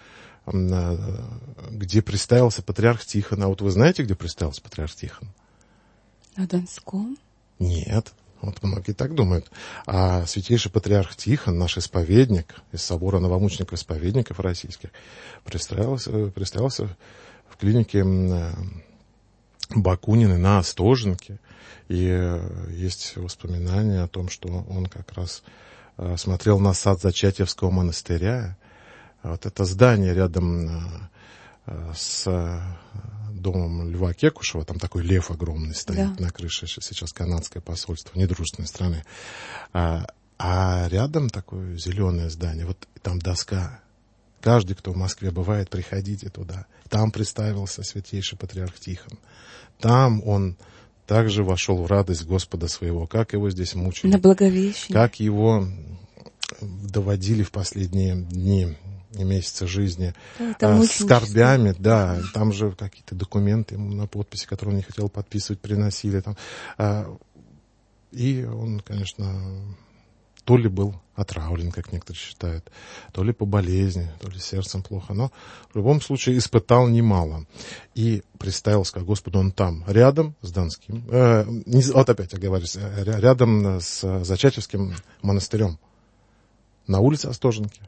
где представился патриарх Тихон. А вот вы знаете, где представился патриарх Тихон? На Донском? Нет. Вот многие так думают. А святейший патриарх Тихон, наш исповедник из собора новомучеников-исповедников российских, представился, представился в клинике Бакунины на Остоженке. И есть воспоминания о том, что он как раз смотрел на сад Зачатьевского монастыря. Вот это здание рядом с домом Льва Кекушева, там такой лев огромный стоит, да, на крыше сейчас канадское посольство недружественной страны. А, а рядом такое зеленое здание, вот там доска. Каждый, кто в Москве бывает, приходите туда. Там представился святейший патриарх Тихон. Там он также вошел в радость Господа своего, как его здесь мучили. На Благовещение. Как его доводили в последние дни и месяцы жизни, да, а, скорбями, да, там же какие-то документы ему на подписи, которые он не хотел подписывать, приносили там. А, и он, конечно, то ли был отравлен, как некоторые считают, то ли по болезни, то ли сердцем плохо, но в любом случае испытал немало. И представился как Господу он там, рядом с Донским, э, не, вот опять оговорюсь, рядом с Зачатьевским монастырем, на улице Остоженки.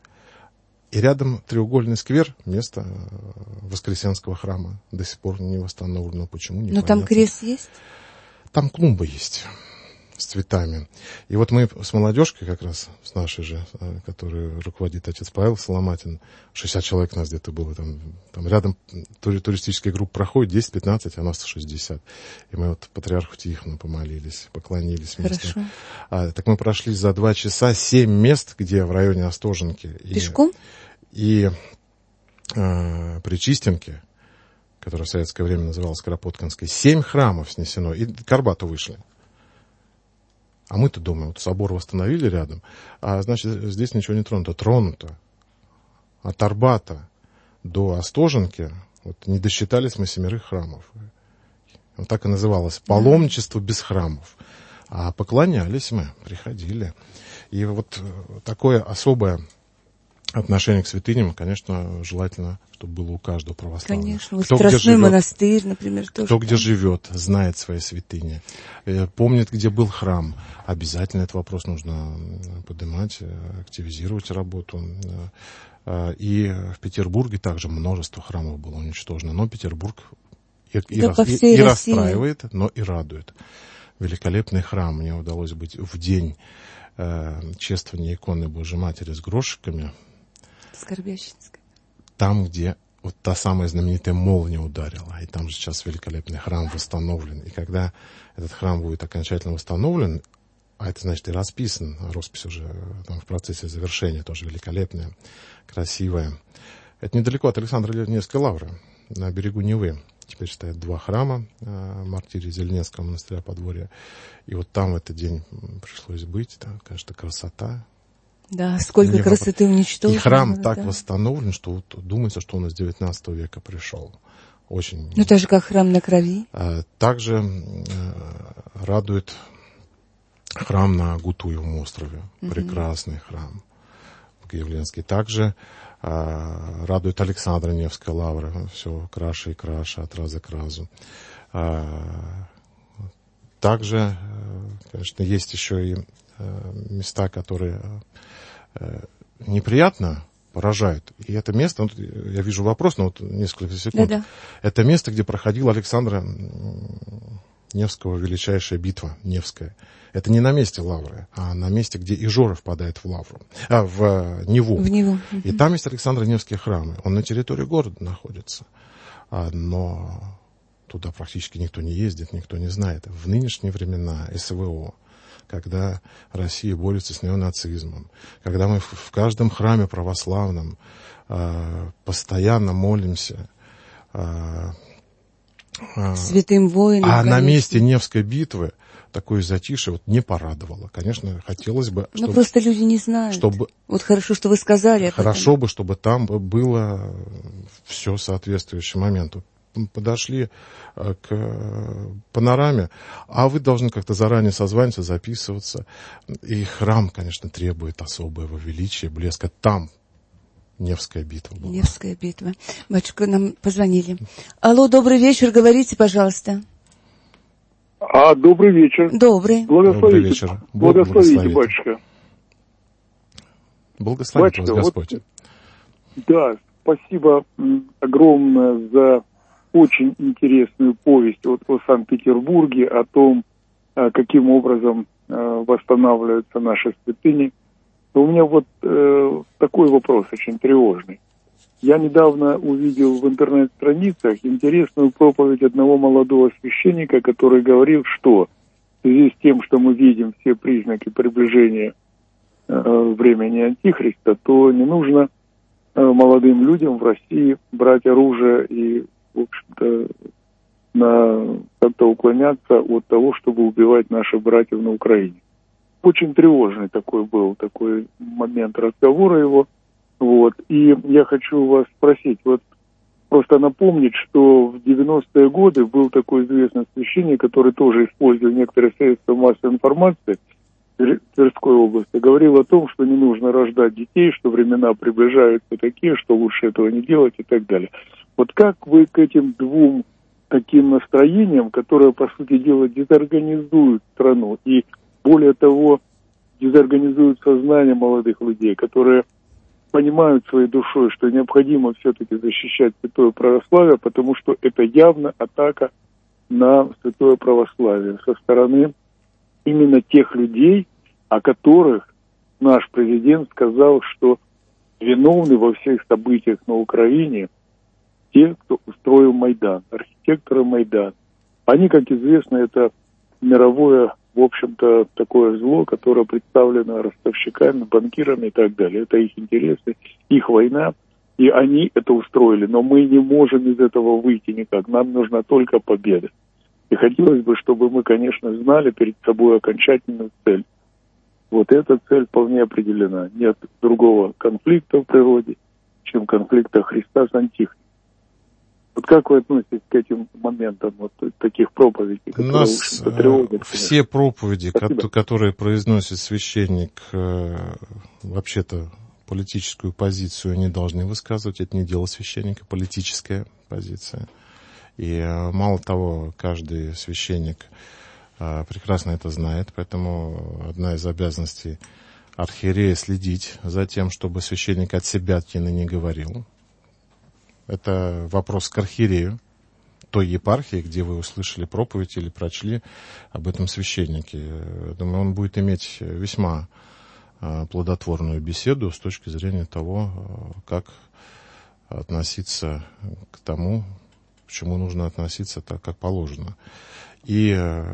И рядом треугольный сквер, место Воскресенского храма, до сих пор не восстановлено. Почему? Но там крест есть? Там клумба есть с цветами. И вот мы с молодежкой как раз, с нашей же, которую руководит отец Павел Соломатин, шестьдесят человек у нас где-то было, там, там рядом туристическая группа проходит, десять-пятнадцать, а нас шестьдесят. И мы вот патриарху Тихону помолились, поклонились. Хорошо. А, так мы прошли за два часа семь мест, где в районе Остоженки. Пешком? И, и э, Пречистенки, которая в советское время называлась Кропоткинской, семь храмов снесено, и к Арбату вышли. А мы-то думаем, вот собор восстановили рядом, а значит, здесь ничего не тронуто. Тронуто. От Арбата до Остоженки вот, не досчитались мы семерых храмов. Вот так и называлось. Паломничество без храмов. А поклонялись мы, приходили. И вот такое особое отношение к святыням, конечно, желательно, чтобы было у каждого православного. Конечно, вот Страстной монастырь, например, тоже. Кто где живет, знает свои святыни, помнит, где был храм. Обязательно этот вопрос нужно поднимать, активизировать работу. И в Петербурге также множество храмов было уничтожено. Но Петербург и, и, да, рас, и, и расстраивает, но и радует. Великолепный храм. Мне удалось быть в день э, чествования иконы Божьей Матери с грошиками. Скорбящинская. Там, где вот та самая знаменитая молния ударила. И там же сейчас великолепный храм восстановлен. И когда этот храм будет окончательно восстановлен, а это значит и расписан, роспись уже там в процессе завершения, тоже великолепная, красивая. Это недалеко от Александра Невской лавры, на берегу Невы. Теперь стоят два храма э, Мартирия Зеленецкого монастыря Подворья. И вот там в этот день пришлось быть. Там, конечно, красота. Да, сколько Мне красоты уничтожено. И храм да. так восстановлен, что вот думается, что он из девятнадцатого века пришел. Очень. Ну, так же, как храм на Крови. А, также э, радует храм на Гутуевом острове. Mm-hmm. Прекрасный храм Киевленский. Также а, радует Александра Невская лавра. Все краше и краше от раза к разу. А, также, конечно, есть еще и места, которые э, неприятно поражают. И это место, вот, я вижу вопрос, но вот несколько секунд. Да-да. Это место, где проходила Александра Невского величайшая битва Невская. Это не на месте лавры, а на месте, где Ижора впадает в лавру, а, в Неву. В Неву. И там есть Александро-Невские храмы. Он на территории города находится. А, но туда практически никто не ездит, никто не знает. В нынешние времена СВО, когда Россия борется с неонацизмом, когда мы в каждом храме православном э, постоянно молимся э, святым воинам. А конечно. на месте Невской битвы такое затишье вот не порадовало. Конечно, хотелось бы... Ну, просто люди не знают. Чтобы, вот хорошо, что вы сказали. Хорошо бы, чтобы там было все соответствующее моменту. Подошли к панораме, а вы должны как-то заранее созваниваться, записываться. И храм, конечно, требует особого величия, блеска. Там Невская битва была. Невская битва. Батюшка, нам позвонили. Алло, добрый вечер, говорите, пожалуйста. А, добрый вечер. Добрый. Благословите, добрый вечер. Бог благословите, благословит. батюшка. Благословит батюшка, вас Господь. Вот, да, спасибо огромное за очень интересную повесть вот о Санкт-Петербурге, о том, каким образом восстанавливаются наши святыни. У меня вот э, такой вопрос очень тревожный. Я недавно увидел в интернет-страницах интересную проповедь одного молодого священника, который говорил, что в связи с тем, что мы видим все признаки приближения э, времени Антихриста, то не нужно э, молодым людям в России брать оружие и, в общем-то, на, как-то уклоняться от того, чтобы убивать наших братьев на Украине. Очень тревожный такой был, такой момент разговора его. Вот. И я хочу вас спросить, вот просто напомнить, что в девяностые годы был такой известный священник, который тоже использовал некоторые средства массовой информации в Тверской области, говорил о том, что не нужно рождать детей, что времена приближаются такие, что лучше этого не делать и так далее. Вот как вы к этим двум таким настроениям, которые, по сути дела, дезорганизуют страну и более того, дезорганизуют сознание молодых людей, которые понимают своей душой, что необходимо все-таки защищать святое православие, потому что это явно атака на святое православие со стороны именно тех людей, о которых наш президент сказал, что виновны во всех событиях на Украине те, кто устроил Майдан, архитекторы Майдана. Они, как известно, это мировое, в общем-то, такое зло, которое представлено ростовщиками, банкирами и так далее. Это их интересы, их война, и они это устроили. Но мы не можем из этого выйти никак. Нам нужна только победа. И хотелось бы, чтобы мы, конечно, знали перед собой окончательную цель. Вот эта цель вполне определена. Нет другого конфликта в природе, чем конфликта Христа с Антихристом. Вот как вы относитесь к этим моментам, вот таких проповедей, которые... У нас тревожат, все проповеди, Спасибо. которые произносит священник, вообще-то политическую позицию не должны высказывать. Это не дело священника, политическая позиция. И мало того, каждый священник прекрасно это знает, поэтому одна из обязанностей архиерея следить за тем, чтобы священник от себя не говорил. Это вопрос к архиерею той епархии, где вы услышали проповедь или прочли об этом священнике. Думаю, он будет иметь весьма плодотворную беседу с точки зрения того, как относиться к тому, к чему нужно относиться так, как положено. И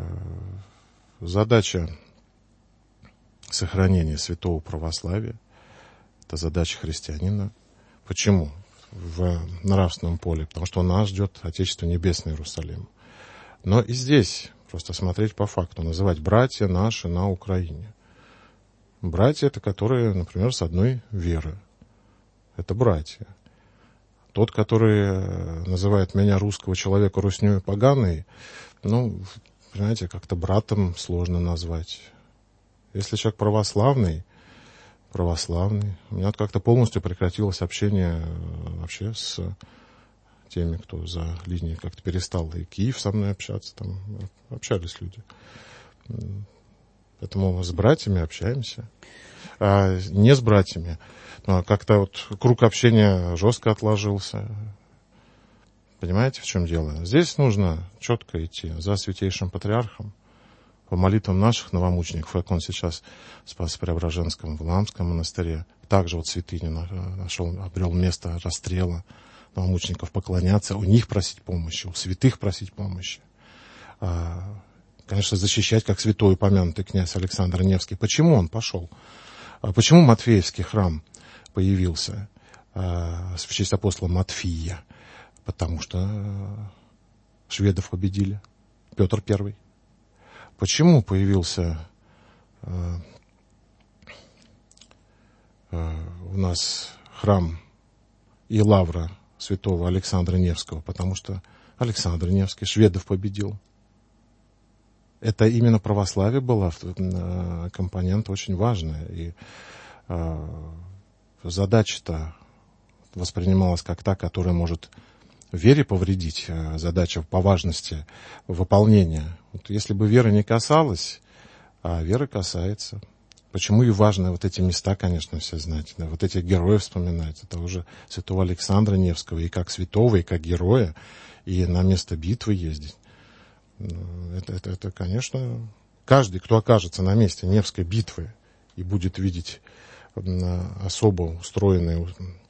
задача сохранения святого православия – это задача христианина. Почему? В нравственном поле, потому что нас ждет Отечество Небесное, Иерусалим. Но и здесь просто смотреть по факту, называть братья наши на Украине. Братья — это которые, например, с одной веры. Это братья. Тот, который называет меня, русского человека, руснёй поганой, ну, понимаете, как-то братом сложно назвать. Если человек православный, православный. У меня как-то полностью прекратилось общение вообще с теми, кто за линией как-то перестал. И Киев со мной общаться, там общались люди. Поэтому с братьями общаемся. А не с братьями. Как-то вот круг общения жестко отложился. Понимаете, в чем дело? Здесь нужно четко идти за святейшим патриархом. По молитвам наших новомучеников, как он сейчас в Спасо-Преображенском, в Валаамском монастыре, также вот святыню нашел, обрел место расстрела новомучеников, поклоняться, у них просить помощи, у святых просить помощи. Конечно, защищать, как святой упомянутый князь Александр Невский. Почему он пошел? Почему Матфеевский храм появился в честь апостола Матфия? Потому что шведов победили, Петр Первый. Почему появился э, э, у нас храм и лавра святого Александра Невского? Потому что Александр Невский шведов победил. Это именно православие было, э, компонент очень важный. И э, задача-то воспринималась как та, которая может вере повредить, задача по важности выполнения. Вот если бы вера не касалась, а вера касается. Почему и важно вот эти места, конечно, все знать, да, вот этих героев вспоминать. Это уже святого Александра Невского и как святого, и как героя, и на место битвы ездить. Это, это, это, конечно, каждый, кто окажется на месте Невской битвы и будет видеть особо устроенные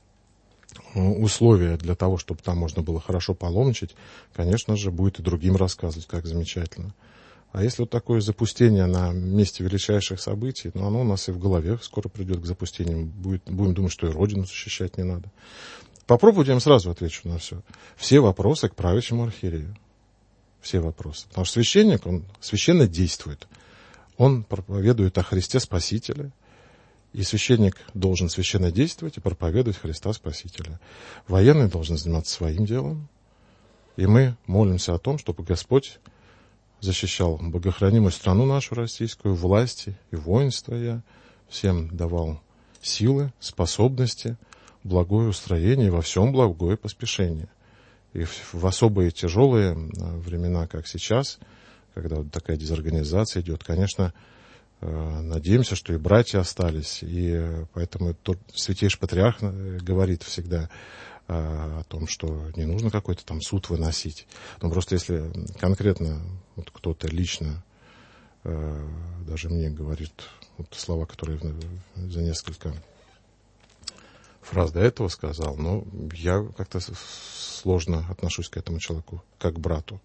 условия для того, чтобы там можно было хорошо паломничать, конечно же, будет и другим рассказывать, как замечательно. А если вот такое запустение на месте величайших событий, ну, оно у нас и в голове скоро придет к запустению. Будет, будем думать, что и Родину защищать не надо. Попробуйте, я им сразу отвечу на все. Все вопросы к правящему архиерею. Все вопросы. Потому что священник, он священно действует. Он проповедует о Христе Спасителе. И священник должен священно действовать и проповедовать Христа Спасителя. Военный должен заниматься своим делом. И мы молимся о том, чтобы Господь защищал богохранимую страну нашу российскую, власти и воинство я, всем давал силы, способности, благое устроение и во всем благое поспешение. И в, в особые тяжелые времена, как сейчас, когда вот такая дезорганизация идет, конечно, надеемся, что и братья остались, и поэтому тот святейший патриарх говорит всегда о том, что не нужно какой-то там суд выносить. Но просто если конкретно вот кто-то лично даже мне говорит вот слова, которые за несколько фраз до этого сказал, но я как-то сложно отношусь к этому человеку, как к брату.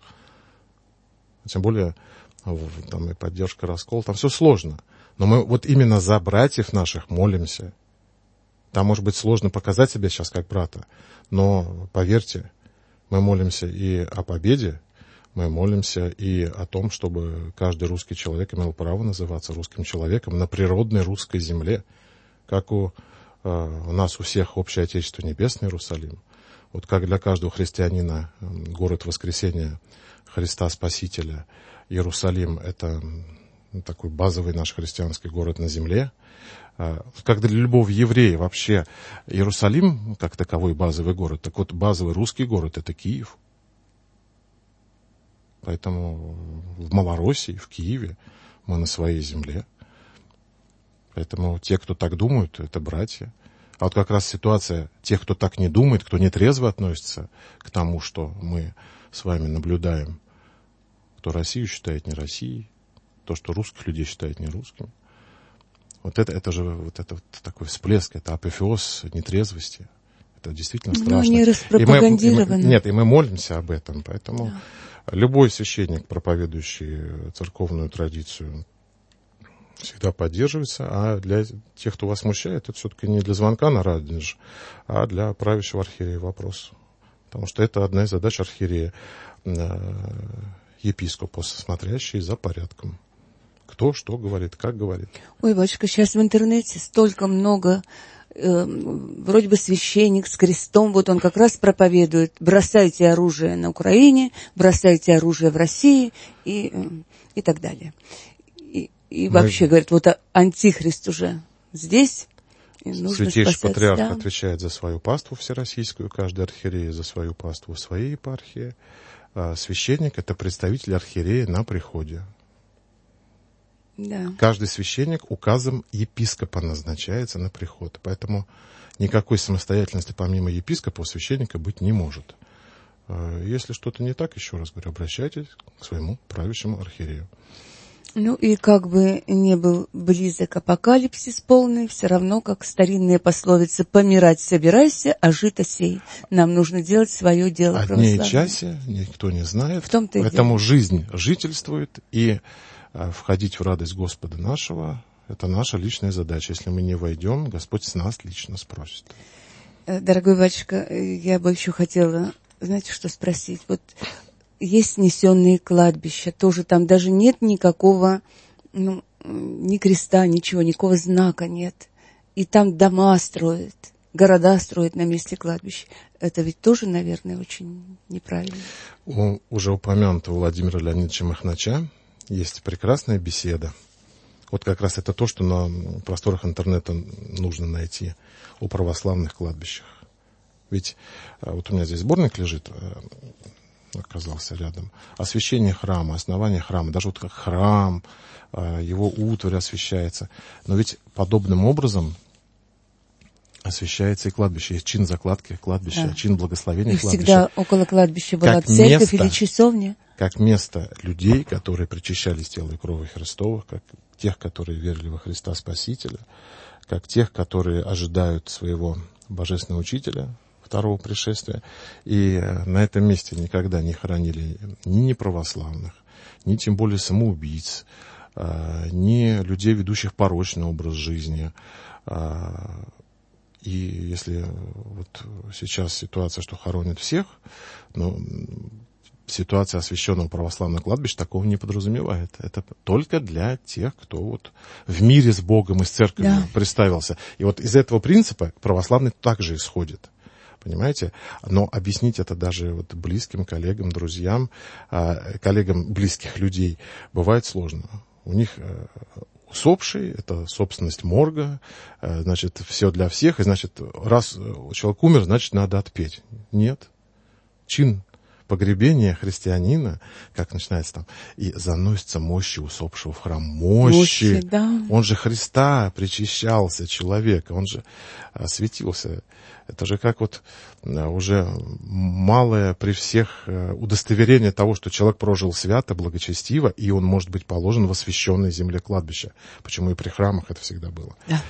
Тем более там и поддержка, раскол, там все сложно. Но мы вот именно за братьев наших молимся. Там, может быть, сложно показать себя сейчас как брата, но, поверьте, мы молимся и о победе, мы молимся и о том, чтобы каждый русский человек имел право называться русским человеком на природной русской земле, как у, э, у нас у всех общее Отечество Небесное Иерусалим. Вот как для каждого христианина город воскресения Христа Спасителя Иерусалим — это такой базовый наш христианский город на земле. Как для любого еврея вообще Иерусалим, как таковой базовый город, так вот базовый русский город — это Киев. Поэтому в Малороссии, в Киеве мы на своей земле. Поэтому те, кто так думают, это братья. А вот как раз ситуация тех, кто так не думает, кто нетрезво относится к тому, что мы с вами наблюдаем, кто Россию считает не Россией, то, что русских людей считает не русскими. Вот это, это же вот это вот такой всплеск, это апофеоз нетрезвости. Это действительно страшно. Но они распропагандированы. И мы, и мы, нет, и мы молимся об этом. Поэтому да. Любой священник, проповедующий церковную традицию, всегда поддерживается. А для тех, кто вас смущает, это все-таки не для звонка на радио, а для правящего архиерея вопрос. Потому что это одна из задач архиерея. Епископос, смотрящий за порядком. Кто что говорит, как говорит. Ой, батюшка, сейчас в интернете столько много, э, вроде бы священник с крестом, вот он как раз проповедует: бросайте оружие на Украине, бросайте оружие в России и, э, и так далее. И, и Мы... вообще, говорит, вот антихрист уже здесь. Святейший патриарх да. отвечает за свою паству всероссийскую, каждый архиерей за свою паству в своей епархии. А священник — это представитель архиерея на приходе. Да. Каждый священник указом епископа назначается на приход. Поэтому никакой самостоятельности помимо епископа у священника быть не может. Если что-то не так, еще раз говорю, обращайтесь к своему правящему архиерею. Ну и как бы не был близок апокалипсис полный, все равно, как старинные пословицы: помирать собирайся, а жито сей. Нам нужно делать свое дело православное. О дне и часе никто не знает. В том-то и Поэтому дело. Жизнь жительствует, и а, входить в радость Господа нашего — это наша личная задача. Если мы не войдем, Господь с нас лично спросит. Дорогой батюшка, я бы еще хотела, знаете, что спросить? Вот есть снесенные кладбища, тоже там даже нет никакого, ну, ни креста, ничего, никакого знака нет. И там дома строят, города строят на месте кладбищ. Это ведь тоже, наверное, очень неправильно. У уже упомянутого Владимира Леонидовича Махнача есть прекрасная беседа. Вот как раз это то, что на просторах интернета нужно найти о православных кладбищах. Ведь вот у меня здесь сборник лежит, оказался рядом. Освящение храма, основание храма, даже вот как храм, его утварь освящается. Но ведь подобным образом освящается и кладбище. Есть чин закладки кладбища, да. Чин благословения и кладбища. Всегда около кладбища была как церковь место, или часовня. Как место людей, которые причащались тела и крови Христова, как тех, которые верили во Христа Спасителя, как тех, которые ожидают своего божественного учителя, второго пришествия. И на этом месте никогда не хоронили ни неправославных, ни тем более самоубийц, ни людей, ведущих порочный образ жизни. И если вот сейчас ситуация, что хоронят всех, но ситуация освященного православного кладбища такого не подразумевает. Это только для тех, кто вот в мире с Богом и с церковью да. представился. И вот из этого принципа православный также исходит. Понимаете? Но объяснить это даже вот близким коллегам, друзьям, коллегам близких людей бывает сложно. У них усопший, это собственность морга, значит, все для всех, и, значит, раз человек умер, значит, надо отпеть. Нет. Чин погребения христианина, как начинается там, и заносится мощи усопшего в храм. Мощи. Мощи да. Он же Христа причащался, человека, он же светился. Это же как вот уже малое при всех удостоверение того, что человек прожил свято, благочестиво, и он может быть положен в освященной земле кладбища. Почему и при храмах это всегда было. Да.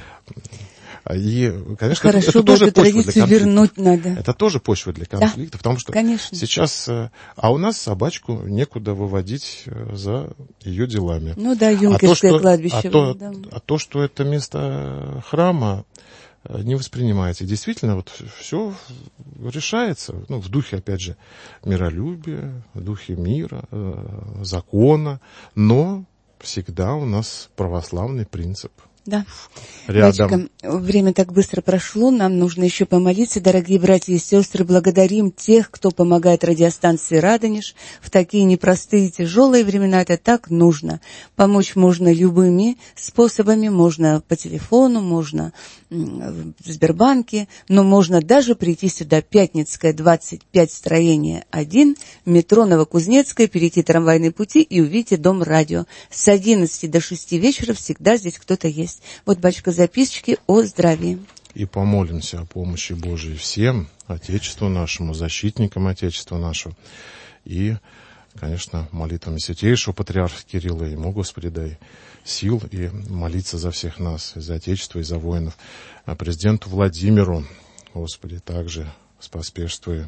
И, конечно, Хорошо это, это тоже эту почва для вернуть надо. Это тоже почва для конфликта, да, потому что конечно. Сейчас... А у нас собачку некуда выводить за ее делами. Ну да, юнкерское а то, что, кладбище. А то, да. а то, что это место храма, не воспринимается. Действительно, вот все решается, ну, в духе, опять же, миролюбия, в духе мира, э, закона, но всегда у нас православный принцип. Да. Рядом. Батюшка, время так быстро прошло, нам нужно еще помолиться. Дорогие братья и сестры, благодарим тех, кто помогает радиостанции «Радонеж». В такие непростые, тяжелые времена это так нужно. Помочь можно любыми способами, можно по телефону, можно в Сбербанке, но можно даже прийти сюда. Пятницкая, двадцать пять, строение один, метро Новокузнецкая, перейти трамвайные пути и увидите Дом радио. С одиннадцати до шести вечера всегда здесь кто-то есть. Вот, батюшка, записочки о здравии. И помолимся о помощи Божией всем, Отечеству нашему, защитникам Отечества нашего. И, конечно, молитвами святейшего патриарха Кирилла, ему, Господи, дай сил и молиться за всех нас, и за Отечество, и за воинов. А президенту Владимиру, Господи, также споспешствуй.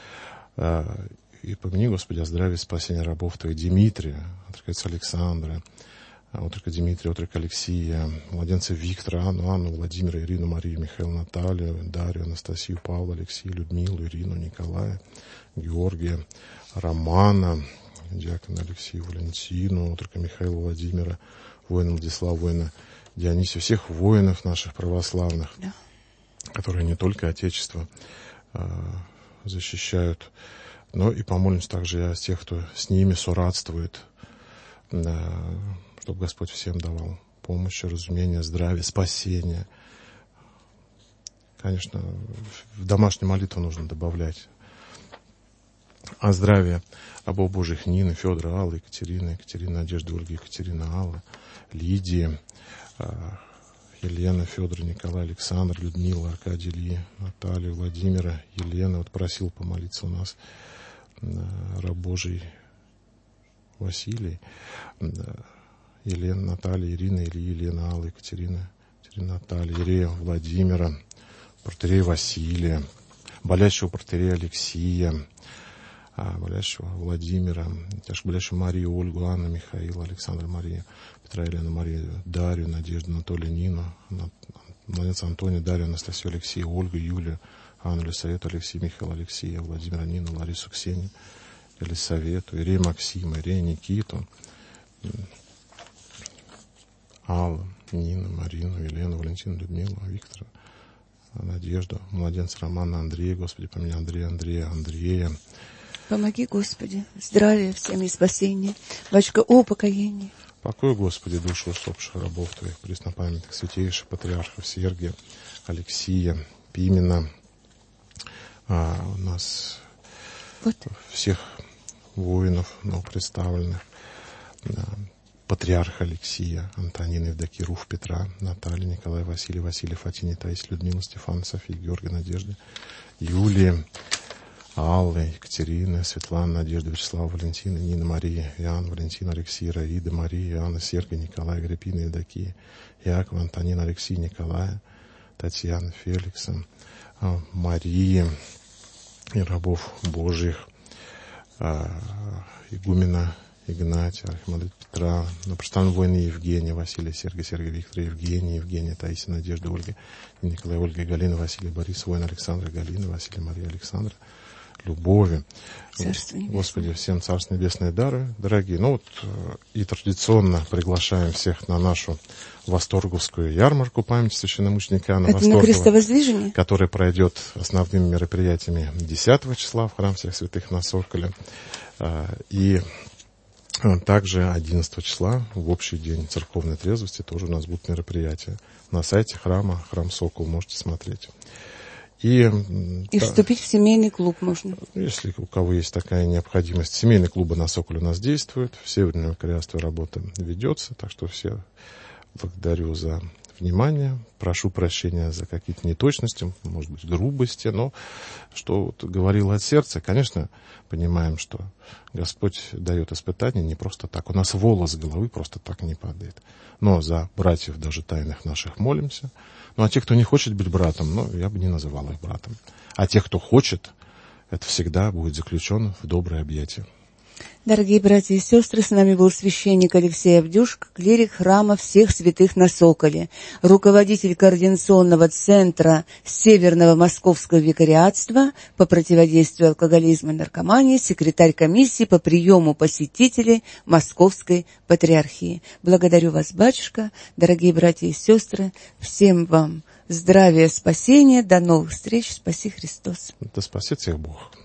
И помяни, Господи, о здравии и спасении рабов Твоих, Дмитрия, отца Александра, отрока Дмитрия, отрока Алексия, младенца Виктора, Анну, Анну, Владимира, Ирину, Марию, Михаила, Наталью, Дарью, Анастасию, Павла, Алексея, Людмилу, Ирину, Николая, Георгия, Романа, диакона Алексея, Валентину, отрока Михаила, Владимира, воина Владислава, воина Дионисия, всех воинов наших православных, да. которые не только Отечество а, защищают, но и помолимся также о тех, кто с ними сорадствует, а, чтобы Господь всем давал помощь, разумение, здравие, спасение. Конечно, в домашнюю молитву нужно добавлять о здравии рабов Божьих Нины, Федора, Аллы, Екатерины, Екатерины, Надежды, Ольги, Екатерины, Аллы, Лидии, Елена, Федора, Николай, Александр, Людмила, Аркадий, Ильи, Наталья, Владимира, Елена. Вот просил помолиться у нас раб Божий Василий, Елена, Наталья, Ирина, Ильи, Елена, Алла, Екатерина, Екатерина, Наталья, Ирея, Владимира, протоиерея Василия, болящего протоиерея Алексия, болящего Владимира, тяжко болящего Марию, Ольгу, Анну, Михаила, Александра, Марию, Петра, Елену, Марию, Дарью, Надежду, Анатолия, Нину, младенца Антония, Дарью, Анастасию, Алексея, Ольгу, Юлию, Анну, Лисавету, Алексея, Михаила, Алексея, Владимира, Нину, Ларису, Ксению, Елисавету, Ирея Максима, Ирея Никиту, Аллу, Нину, Марину, Елену, Валентину, Людмилу, Виктора, Надежду, младенца Романа, Андрея, Господи, помяни Андрея, Андрея, Андрея. Помоги, Господи, здравия всем и спасения. Батюшка, о покаянии. Покой, Господи, душу усопших рабов Твоих, преснопамятных святейших патриархов Сергия, Алексия, Пимена, а, у нас вот. Всех воинов новопредставленных, да, патриарха Алексия, Антонина, Евдокия, Руф, Петра, Наталья, Николай, Василий, Василий, Фатиния, Таисия, Людмила, Стефан, София, Георгия, Надежда, Юлия, Алла, Екатерина, Светлана, Надежда, Вячеслава, Валентина, Нина, Мария, Иоанн, Валентина, Алексей, Раида, Мария, Иоанна, Сергия, Николай, Агриппина, Евдокия, Яков, Антонин, Алексей, Николая, Татьяна, Феликса, Мария и рабов Божьих, игумена Игнатия, Архимандрита Петра, напроставленного воина Евгения, Василия, Сергия, Сергия, Виктора, Евгения, Евгения, Таисия, Надежда, Ольга, Николай, Ольга, Галина, Василий, Борис, воин Александра, Галина, Василий, Мария, Александра, Любови. Господи, всем Царство Небесное дары, дорогие. Ну вот и традиционно приглашаем всех на нашу Восторговскую ярмарку памяти священномученика Иоанна Восторгова, которая пройдет основными мероприятиями десятого числа в храм Всех Святых на Соколе. И также одиннадцатого числа в общий день церковной трезвости тоже у нас будут мероприятия. На сайте храма, храм Сокол, можете смотреть. И, и да, вступить в семейный клуб можно. Если у кого есть такая необходимость. Семейные клубы на Соколе у нас действуют. В Северном Королевстве работа ведется. Так что все благодарю за внимание. Прошу прощения за какие-то неточности, может быть, грубости. Но что вот говорил от сердца, конечно, понимаем, что Господь дает испытания не просто так. У нас волос с головы просто так не падает. Но за братьев даже тайных наших молимся. Ну, а те, кто не хочет быть братом, ну, я бы не называл их братом. А тех, кто хочет, это всегда будет заключен в доброе объятие. Дорогие братья и сестры, с нами был священник Алексей Авдюшко, клирик храма Всех Святых на Соколе, руководитель координационного центра Северного Московского викариатства по противодействию алкоголизму и наркомании, секретарь комиссии по приему посетителей Московской Патриархии. Благодарю вас, батюшка, дорогие братья и сестры, всем вам здравия, спасения, до новых встреч, спаси Христос. Да спасет всех Бог.